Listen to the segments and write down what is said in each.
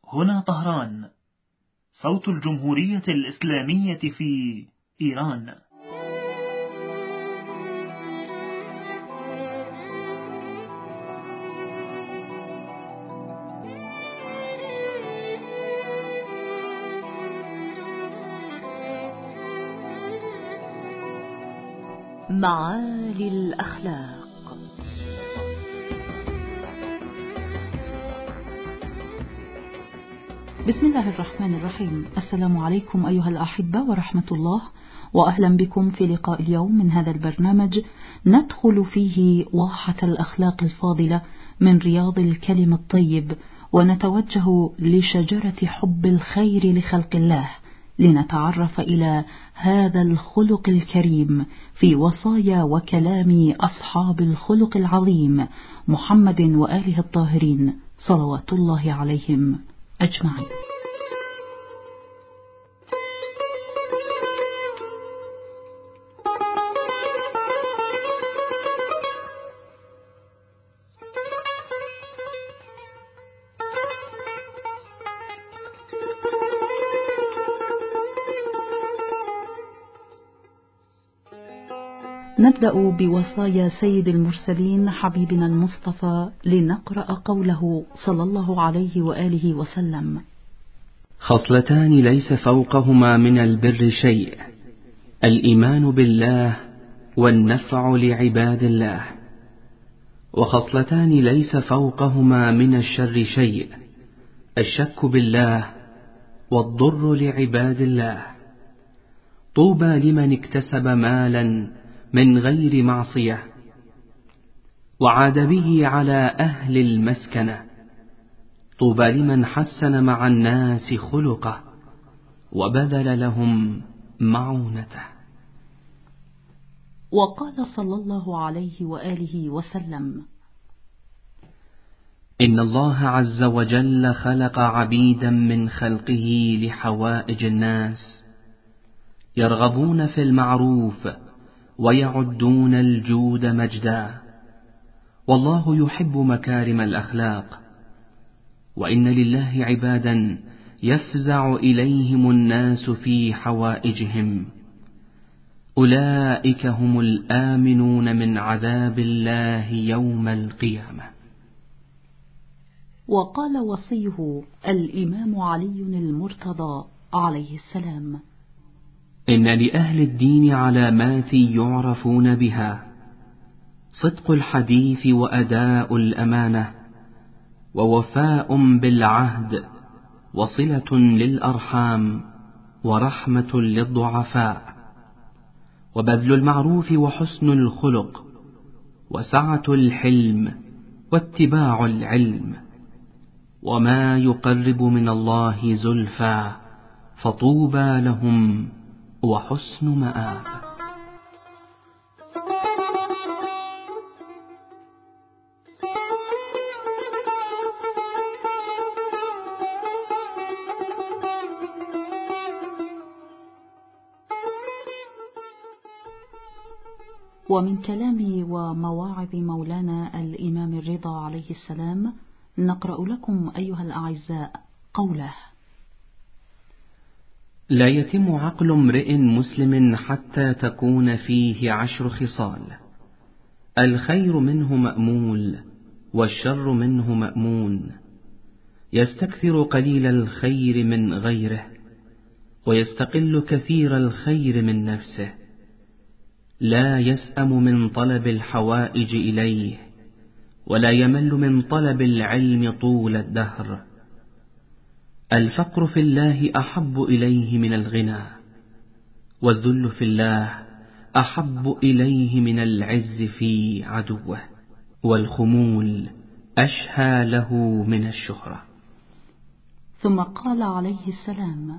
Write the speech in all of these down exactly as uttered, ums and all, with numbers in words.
هنا طهران، صوت الجمهورية الإسلامية في إيران. معالي الأخلاق. بسم الله الرحمن الرحيم. السلام عليكم أيها الأحبة ورحمة الله، وأهلا بكم في لقاء اليوم من هذا البرنامج ندخل فيه واحة الأخلاق الفاضلة من رياض الكلم الطيب، ونتوجه لشجرة حب الخير لخلق الله لنتعرف إلى هذا الخلق الكريم في وصايا وكلام أصحاب الخلق العظيم محمد وآله الطاهرين صلوات الله عليهم أجمعين. نبدأ بوصايا سيد المرسلين حبيبنا المصطفى لنقرأ قوله صلى الله عليه وآله وسلم: خصلتان ليس فوقهما من البر شيء، الإيمان بالله والنفع لعباد الله، وخصلتان ليس فوقهما من الشر شيء، الشك بالله والضر لعباد الله. طوبى لمن اكتسب مالا من غير معصية وعاد به على أهل المسكنة. طوبى لمن حسن مع الناس خلقه وبذل لهم معونته. وقال صلى الله عليه وآله وسلم: إن الله عز وجل خلق عبيدا من خلقه لحوائج الناس، يرغبون في المعروف ويعدون الجود مجدا، والله يحب مكارم الأخلاق. وإن لله عبادا يفزع إليهم الناس في حوائجهم، أولئك هم الآمنون من عذاب الله يوم القيامة. وقال وصيه الإمام علي المرتضى عليه السلام: إن لأهل الدين علامات يعرفون بها: صدق الحديث وأداء الأمانة، ووفاء بالعهد، وصلة للأرحام، ورحمة للضعفاء، وبذل المعروف وحسن الخلق، وسعة الحلم، واتباع العلم، وما يقرب من الله زلفى، فطوبى لهم وحسن مآب. ومن كلام ومواعظ مولانا الإمام الرضا عليه السلام نقرأ لكم أيها الأعزاء قوله: لا يتم عقل امرئ مسلم حتى تكون فيه عشر خصال: الخير منه مأمول، والشر منه مأمون. يستكثر قليل الخير من غيره، ويستقل كثير الخير من نفسه. لا يسأم من طلب الحوائج إليه، ولا يمل من طلب العلم طول الدهر. الفقر في الله أحب إليه من الغنى، والذل في الله أحب إليه من العز في عدوه، والخمول أشهى له من الشهرة. ثم قال عليه السلام: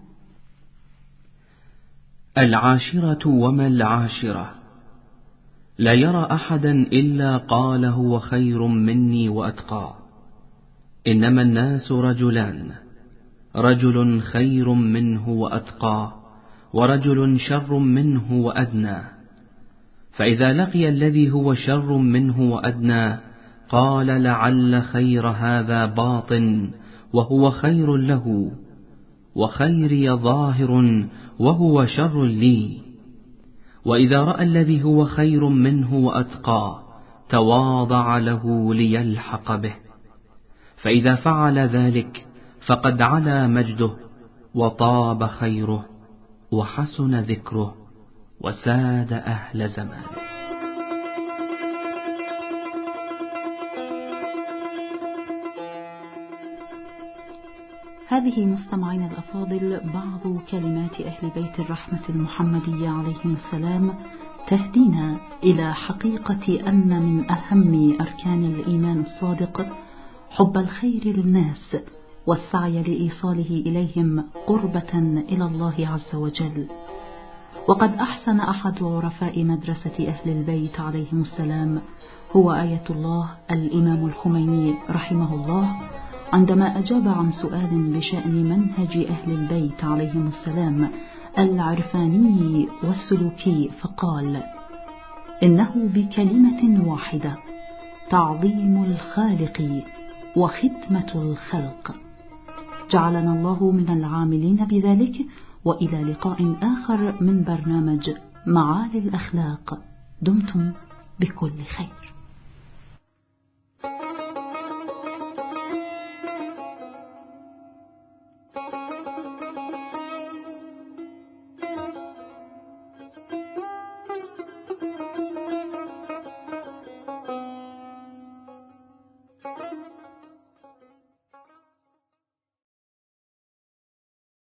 العاشرة وما العاشرة: لا يرى أحدا إلا قال هو خير مني وأتقى. إنما الناس رجلان: رجل خير منه وأتقى، ورجل شر منه وأدنى. فإذا لقي الذي هو شر منه وأدنى قال لعل خير هذا باطن وهو خير له، وخيري ظاهر وهو شر لي. وإذا رأى الذي هو خير منه وأتقى تواضع له ليلحق به، فإذا فعل ذلك فقد علا مجده وطاب خيره وحسن ذكره وساد أهل زمانه. هذه مستمعين الأفاضل بعض كلمات أهل بيت الرحمة المحمدية عليهم السلام تهدينا إلى حقيقة أن من أهم أركان الإيمان الصادق حب الخير للناس والسعي لإيصاله إليهم قربة إلى الله عز وجل. وقد أحسن أحد عرفاء مدرسة أهل البيت عليهم السلام هو آية الله الإمام الخميني رحمه الله عندما أجاب عن سؤال بشأن منهج أهل البيت عليهم السلام العرفاني والسلوكي، فقال: إنه بكلمة واحدة تعظيم الخالق وخدمة الخلق. جعلنا الله من العاملين بذلك، وإلى لقاء آخر من برنامج معالي الأخلاق. دمتم بكل خير.